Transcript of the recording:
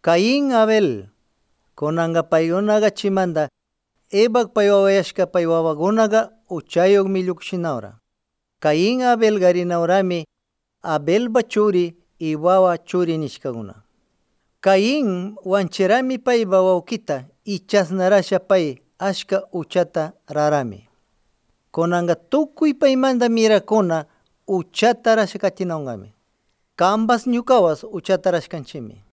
Caín Abel kunanga paykunaqa chimanta Evac pay wawayashka pay wawakunaqa uchayuqmi llukshinawra. Caín Abel garinawrami Abelpa churi y wawa churi nishkakuna. Caín wanchirami paypa wawkita y chasnarasha pay ashka uchata rarami. Kunanga tukuy paymanta mirakuna uchata rashkachinawmi. Kanpas ñukawas uchata rashkanchimi.